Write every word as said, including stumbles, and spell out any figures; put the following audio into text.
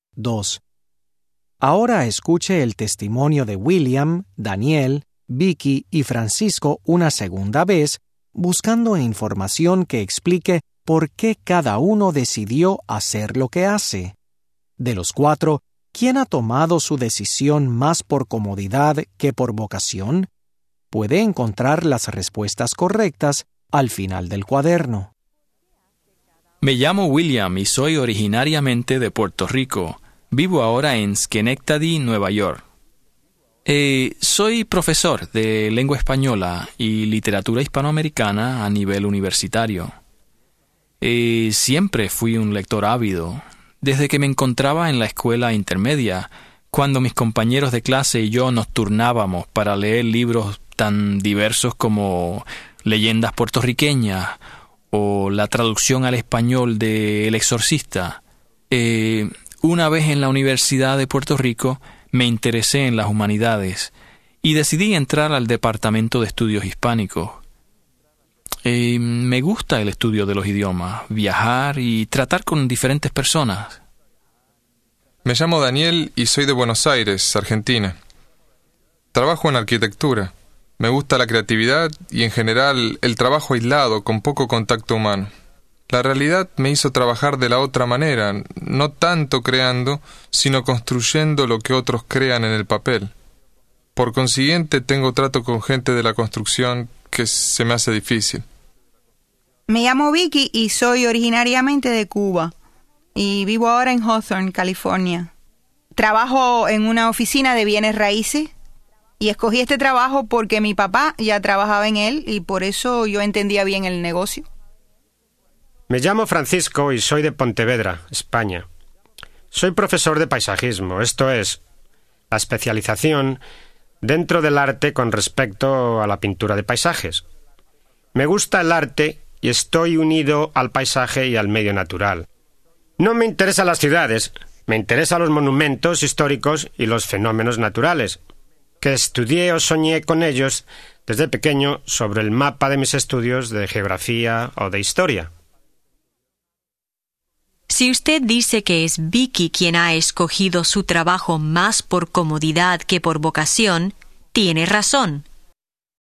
dos. Ahora escuche el testimonio de William, Daniel, Vicky y Francisco una segunda vez, buscando información que explique por qué cada uno decidió hacer lo que hace. De los cuatro, ¿quién ha tomado su decisión más por comodidad que por vocación? Puede encontrar las respuestas correctas al final del cuaderno. Me llamo William y soy originariamente de Puerto Rico. Vivo ahora en Schenectady, Nueva York. Eh, soy profesor de lengua española y literatura hispanoamericana a nivel universitario. Eh, siempre fui un lector ávido, desde que me encontraba en la escuela intermedia, cuando mis compañeros de clase y yo nos turnábamos para leer libros tan diversos como Leyendas puertorriqueñas o la traducción al español de El Exorcista. Eh, una vez en la Universidad de Puerto Rico me interesé en las humanidades y decidí entrar al Departamento de Estudios Hispánicos. Eh, me gusta el estudio de los idiomas, viajar y tratar con diferentes personas. Me llamo Daniel y soy de Buenos Aires, Argentina. Trabajo en arquitectura. Me gusta la creatividad y, en general, el trabajo aislado, con poco contacto humano. La realidad me hizo trabajar de la otra manera, no tanto creando, sino construyendo lo que otros crean en el papel. Por consiguiente, tengo trato con gente de la construcción que se me hace difícil. Me llamo Vicky y soy originariamente de Cuba y vivo ahora en Hawthorne, California. Trabajo en una oficina de bienes raíces y escogí este trabajo porque mi papá ya trabajaba en él y por eso yo entendía bien el negocio. Me llamo Francisco y soy de Pontevedra, España. Soy profesor de paisajismo, esto es, la especialización dentro del arte con respecto a la pintura de paisajes. Me gusta el arte y estoy unido al paisaje y al medio natural. No me interesan las ciudades, me interesan los monumentos históricos y los fenómenos naturales, que estudié o soñé con ellos desde pequeño sobre el mapa de mis estudios de geografía o de historia. Si usted dice que es Vicky quien ha escogido su trabajo más por comodidad que por vocación, tiene razón.